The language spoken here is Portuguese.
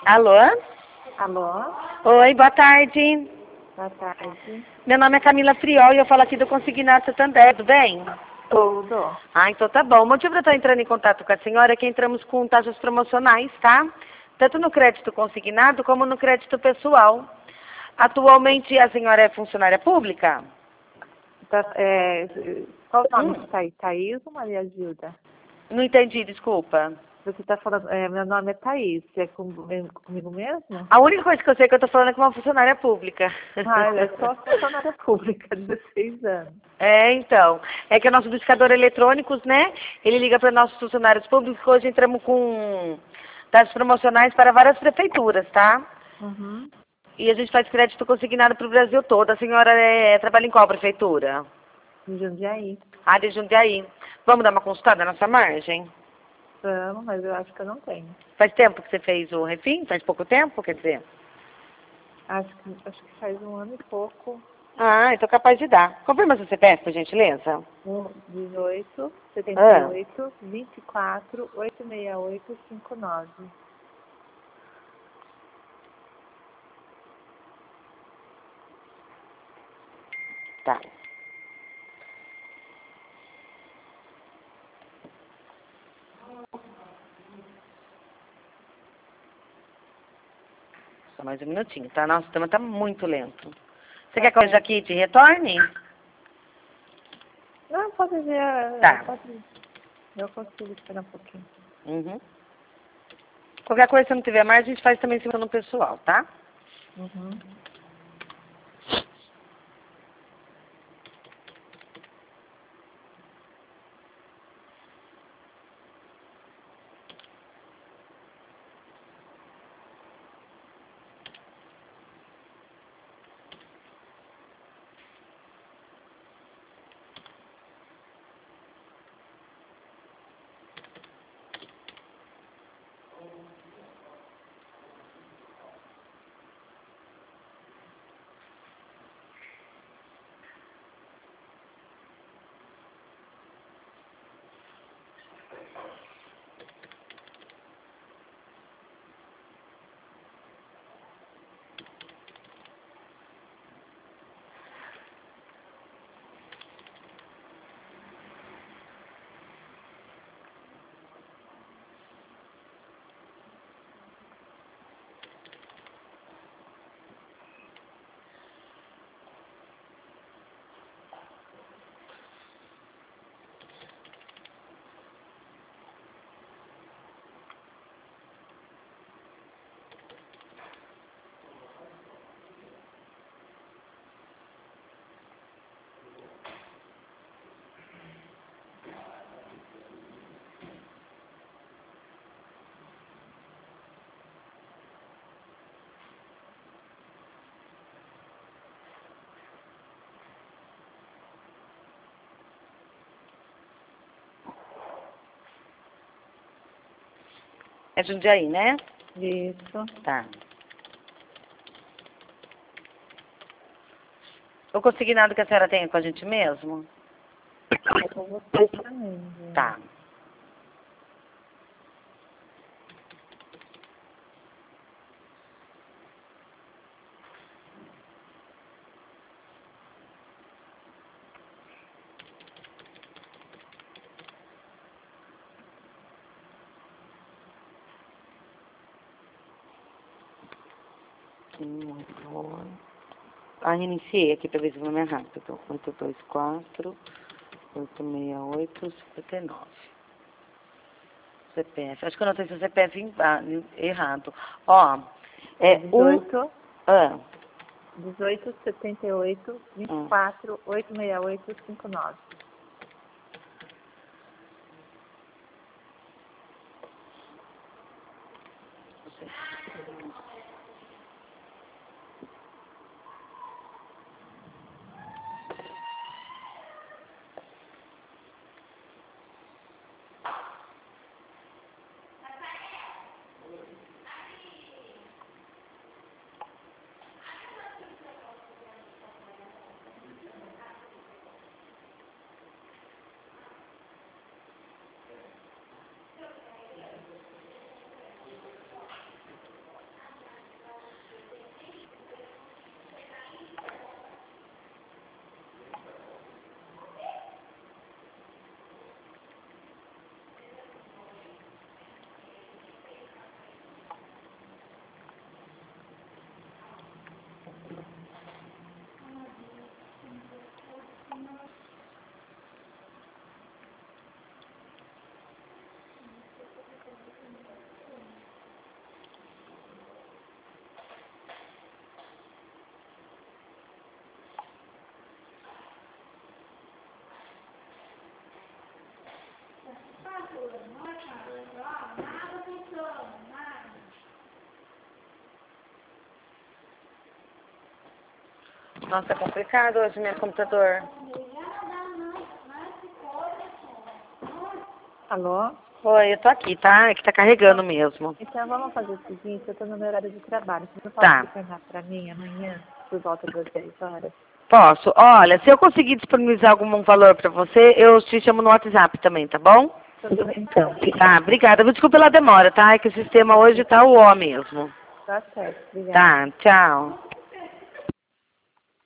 Alô? Alô? Oi, boa tarde. Boa tarde. Meu nome é Camila Friol e eu falo aqui do Consignato Santander, tudo bem? Tudo. Ah, então tá bom. O motivo de eu estar entrando em contato com a senhora é que entramos com taxas promocionais, tá? Tanto no crédito consignado como no crédito pessoal. Atualmente a senhora é funcionária pública? Qual o nome Hum, que está aí? Thaís ou Maria Gilda? não entendi, desculpa. Você está falando, meu nome é Thaís, é comigo mesmo? A única coisa que eu sei é que eu tô falando é com uma funcionária pública. Ah, eu sou funcionária pública, 16 anos. É, então. É que o nosso buscador eletrônicos, né? Ele liga para nossos funcionários públicos, que hoje entramos com taxas promocionais para várias prefeituras, tá? Uhum. E a gente faz crédito consignado para o Brasil todo. A senhora trabalha em qual prefeitura? Em Jundiaí. Ah, de Jundiaí. Vamos dar uma consultada nessa margem? Vamos, mas eu acho que eu não tenho. Faz tempo que você fez o refim? Faz pouco tempo, quer dizer? Acho que faz um ano e pouco. Ah, então capaz de dar. Confirma seu CPF, por gentileza. 18, Ah, 78, 24, 868, 59. tá. Só mais um minutinho, tá? Nosso sistema tá muito lento. Você quer que eu já aqui te retorne? Não, pode ver, Tá. eu consigo esperar um pouquinho. Uhum. Qualquer coisa, se não tiver mais, a gente faz também em cima no pessoal, tá? Uhum. É Jundiaí, né? Isso. Tá. O consignado que a senhora tem é com a gente mesmo? É com vocês também, viu? Tá. Ah, reiniciei aqui para ver se vai mais rápido. 824 868 59. CPF. Acho que eu anotei seu CPF errado. Ó, é um... 18, Ah, 18, 78, ah. 24, 868, 59. Nossa, é complicado hoje meu computador. Alô? Oi, eu tô aqui, tá? É que tá carregando mesmo. Então vamos fazer o seguinte, eu tô no meu horário de trabalho. Você não pode Tá. retornar pra mim amanhã, por volta das 10 horas? Posso. Olha, se eu conseguir disponibilizar algum valor pra você, eu te chamo no WhatsApp também, tá bom? Tudo bem, então. Tá, obrigada. Desculpa pela demora, tá? É que o sistema hoje tá o ó mesmo. Tá certo, obrigada. Tá, tchau.